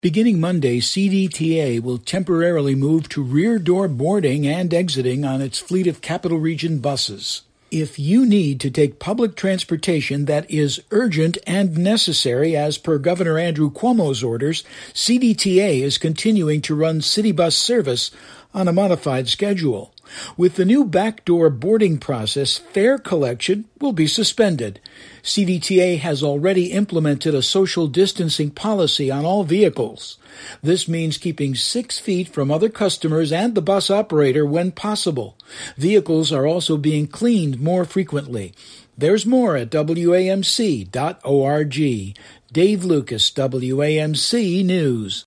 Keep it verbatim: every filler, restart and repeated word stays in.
Beginning Monday, C D T A will temporarily move to rear door boarding and exiting on its fleet of Capital Region buses. If you need to take public transportation that is urgent and necessary as per Governor Andrew Cuomo's orders, C D T A is continuing to run city bus service on a modified schedule. With the new backdoor boarding process, fare collection will be suspended. C D T A has already implemented a social distancing policy on all vehicles. This means keeping six feet from other customers and the bus operator when possible. Vehicles are also being cleaned more frequently. There's more at W A M C dot org. Dave Lucas, W A M C News.